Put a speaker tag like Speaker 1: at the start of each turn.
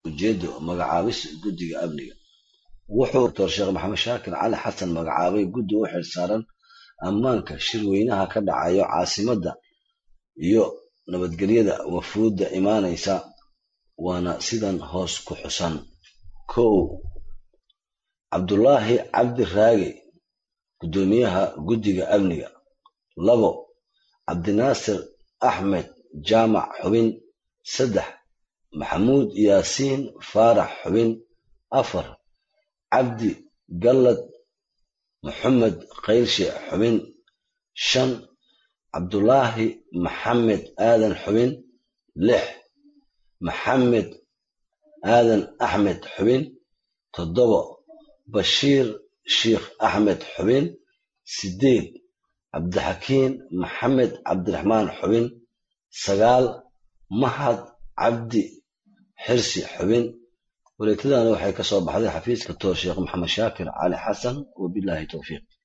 Speaker 1: ujeedo magacaabis guddiga amniga. wuxuu Dr. Sheekh Maxamed Shaakir Cali Xasan magacaabay guddi u xilsaaran ammaanka shirweynaha ka dhacayo caasimadda iyo nabadgelyada wafuudda imaanaysa, waana sidan hoos ku xusan. 1. Cabdulaahi Cabdi Raage, gudoomiyaha guddiga amniga. 2. Cabdinaasir Axmed Jaamac, xubin. 3. Maxamuud Yaasiin Faarax, xubin. 4. Cabdi Gallad Maxamed Qeylshe, xubin. 5. Cabdulaahi Maxamed Aadan, xubin. 6. Maxamed Aadan Axmed, xubin. 7. Bashiir Sheikh Axmed, xubin. 8. Cabdixakiin Maxamed Cabdiraxmaan, xubin. 9. Mahad Cabdi Xirsi, xubin. wareegtadana waxay ka soo baxday xafiiska Dr. Sheekh Maxamed Shaakir Cali Xasan. wabilaahi towfiiq.